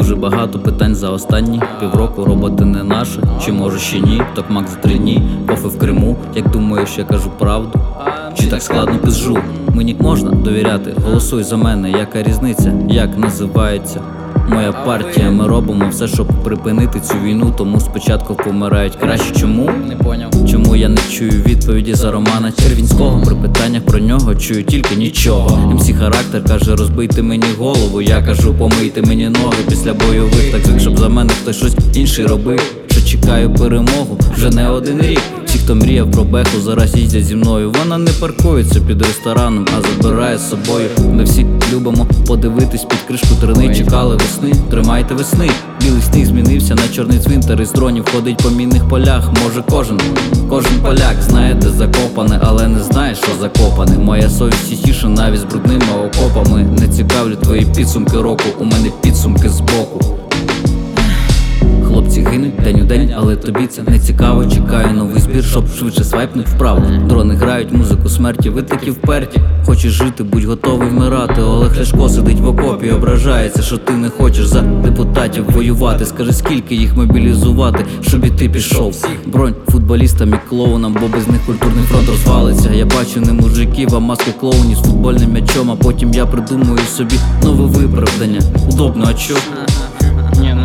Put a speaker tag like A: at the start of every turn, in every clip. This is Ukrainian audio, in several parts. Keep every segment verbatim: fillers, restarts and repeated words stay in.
A: дуже багато питань за останні півроку. Роботи не наша, чи може ще ні? Токмак за три дні, кофе в Криму. Як думаєш, я кажу правду? Чи так складно пизжу? Мені можна довіряти, голосуй за мене. Яка різниця, як називається моя партія? Ми робимо все, щоб припинити цю війну. Тому спочатку помирають краще. Чому? Не поняв. Чому я не чую відповіді за Романа Червінського? При питаннях про нього чую тільки нічого. ем сі Характер каже, розбийте мені голову. Я кажу, помийте мені ноги після бойових. Так звик, щоб за мене хтось щось інший робив. Що чекаю перемогу вже не один рік. Ті, хто мріяв про беху, зараз їздять зі мною. Вона не паркується під рестораном, а забирає з собою. Ми всі любимо подивитись під кришку трини. Чекали весни, тримайте весни. Білий сніг змінився на чорний цвинтар. Із дронів ходить по мінних полях. Може кожен, кожен поляк знає, де закопане, але не знає, що закопане. Моя совість чистіша навіть з брудними окопами. Не цікавлять твої підсумки року, у мене підсумки збоку. Хлопці гинуть день у день, але тобі це не цікаво. Чекаю новий збір, щоб швидше свайпнуть вправо. Дрони грають музику смерті, ви такі вперті. Хочеш жити, будь готовий вмирати. Олег Ляшко сидить в окопі, ображається, що ти не хочеш за депутатів воювати. Скажи, скільки їх мобілізувати, щоб і ти пішов. Бронь футболістам і клоунам, бо без них культурний фронт розвалиться. Я бачу не мужиків, а маски клоунів з футбольним м'ячом. А потім я придумую собі нове виправдання. Удобно, а чо?
B: Не, ну...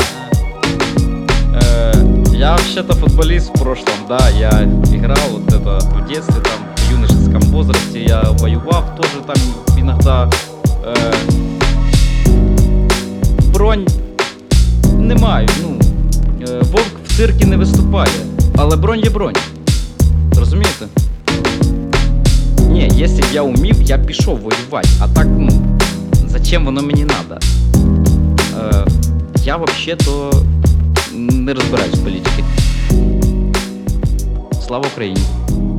B: Я вообще-то футболист в прошлом, да, я играл вот это в детстве, там, в юношеском возрасте, я воевал тоже там иногда. Э, бронь не маю, ну, е, вовк в циркі не виступає, але бронь є бронь, розумієте? Ні, якщо б я умів, я б пішов воювати, а так, ну, зачем воно мені надо? Е, я вообще-то не розбираюсь в політиці. Слава Україні!